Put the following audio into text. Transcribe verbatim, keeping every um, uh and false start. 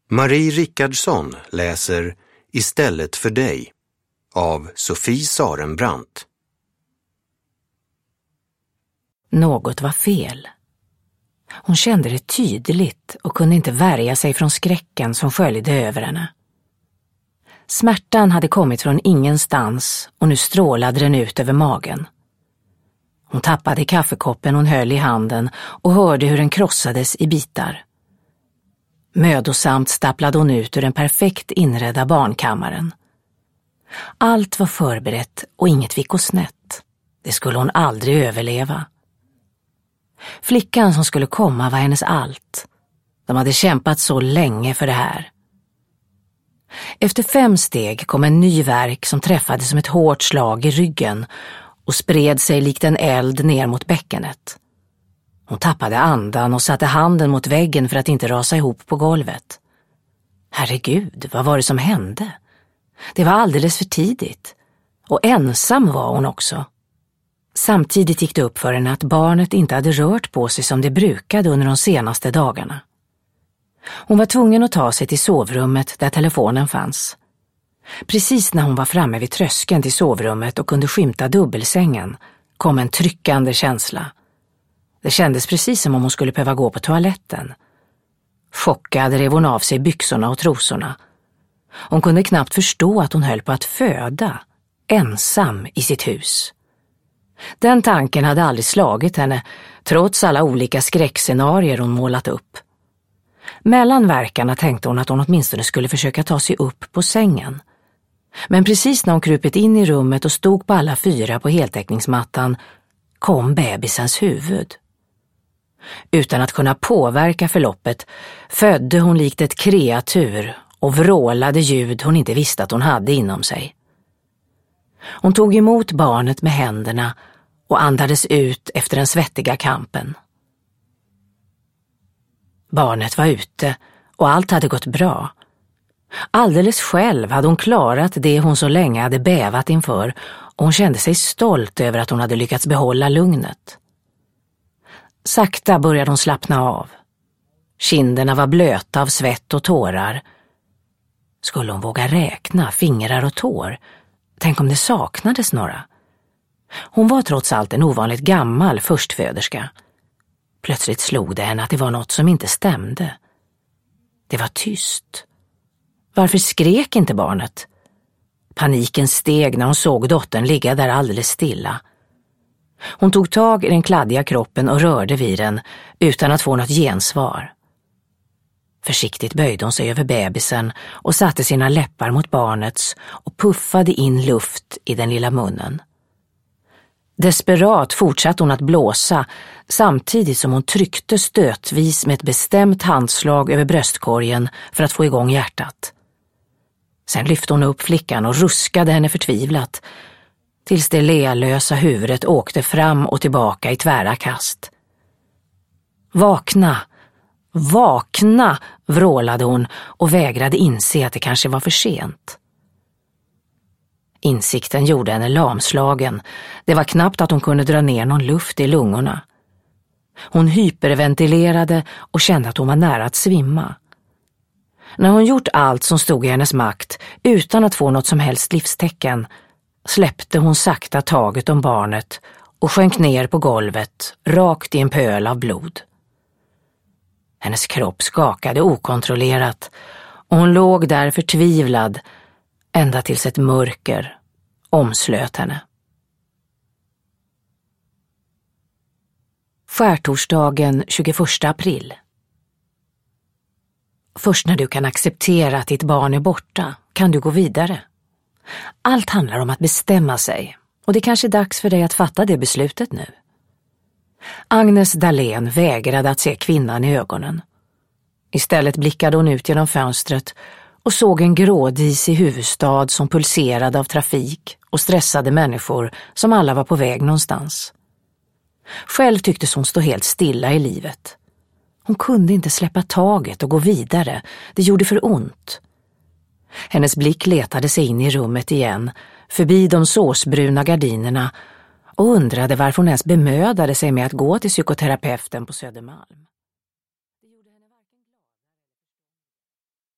Marie Rickardsson läser Istället för dig av Sofie Sarenbrant. Något var fel. Hon kände det tydligt och kunde inte värja sig från skräcken som sköljde över henne. Smärtan hade kommit från ingenstans och nu strålade den ut över magen. Hon tappade kaffekoppen hon höll i handen och hörde hur den krossades i bitar. Mödosamt stapplade hon ut ur den perfekt inredda barnkammaren. Allt var förberett och inget fick gå snett. Det skulle hon aldrig överleva. Flickan som skulle komma var hennes allt. De hade kämpat så länge för det här. Efter fem steg kom en ny värk som träffade som ett hårt slag i ryggen och spred sig likt en eld ner mot bäckenet. Hon tappade andan och satte handen mot väggen för att inte rasa ihop på golvet. Herregud, vad var det som hände? Det var alldeles för tidigt. Och ensam var hon också. Samtidigt gick det upp för henne att barnet inte hade rört på sig som det brukade under de senaste dagarna. Hon var tvungen att ta sig till sovrummet där telefonen fanns. Precis när hon var framme vid tröskeln till sovrummet och kunde skymta dubbelsängen kom en tryckande känsla. Det kändes precis som om hon skulle behöva gå på toaletten. Chockad rev hon av sig byxorna och trosorna. Hon kunde knappt förstå att hon höll på att föda, ensam i sitt hus. Den tanken hade aldrig slagit henne, trots alla olika skräckscenarier hon målat upp. Mellan verkarna tänkte hon att hon åtminstone skulle försöka ta sig upp på sängen. Men precis när hon krupit in i rummet och stod på alla fyra på heltäckningsmattan kom bebisens huvud. Utan att kunna påverka förloppet födde hon likt ett kreatur och vrålade ljud hon inte visste att hon hade inom sig. Hon tog emot barnet med händerna och andades ut efter den svettiga kampen. Barnet var ute och allt hade gått bra. Alldeles själv hade hon klarat det hon så länge hade bävat inför och hon kände sig stolt över att hon hade lyckats behålla lugnet. Sakta började hon slappna av. Kinderna var blöta av svett och tårar. Skulle hon våga räkna fingrar och tår? Tänk om det saknades några. Hon var trots allt en ovanligt gammal förstföderska. Plötsligt slog det henne att det var något som inte stämde. Det var tyst. Varför skrek inte barnet? Paniken steg när hon såg dottern ligga där alldeles stilla. Hon tog tag i den kladdiga kroppen och rörde vid den utan att få något gensvar. Försiktigt böjde hon sig över bebisen och satte sina läppar mot barnets och puffade in luft i den lilla munnen. Desperat fortsatte hon att blåsa samtidigt som hon tryckte stötvis med ett bestämt handslag över bröstkorgen för att få igång hjärtat. Sen lyfte hon upp flickan och ruskade henne förtvivlat tills det lealösa huvudet åkte fram och tillbaka i tvära kast. Vakna! Vakna, vrålade hon och vägrade inse att det kanske var för sent. Insikten gjorde henne lamslagen. Det var knappt att hon kunde dra ner någon luft i lungorna. Hon hyperventilerade och kände att hon var nära att svimma. När hon gjort allt som stod i hennes makt utan att få något som helst livstecken släppte hon sakta taget om barnet och sjönk ner på golvet rakt i en pöl av blod. Hennes kropp skakade okontrollerat och hon låg där förtvivlad ända tills ett mörker omslöt henne. Skärtorsdagen tjugoförsta april. Först när du kan acceptera att ditt barn är borta kan du gå vidare. Allt handlar om att bestämma sig och det är kanske dags för dig att fatta det beslutet nu. Agnes Dahlén vägrade att se kvinnan i ögonen. Istället blickade hon ut genom fönstret och såg en grådisig huvudstad som pulserade av trafik och stressade människor som alla var på väg någonstans. Själv tycktes hon stå helt stilla i livet. Hon kunde inte släppa taget och gå vidare. Det gjorde för ont. Hennes blick letade sig in i rummet igen, förbi de såsbruna gardinerna och undrade varför hon ens bemödade sig med att gå till psykoterapeuten på Södermalm.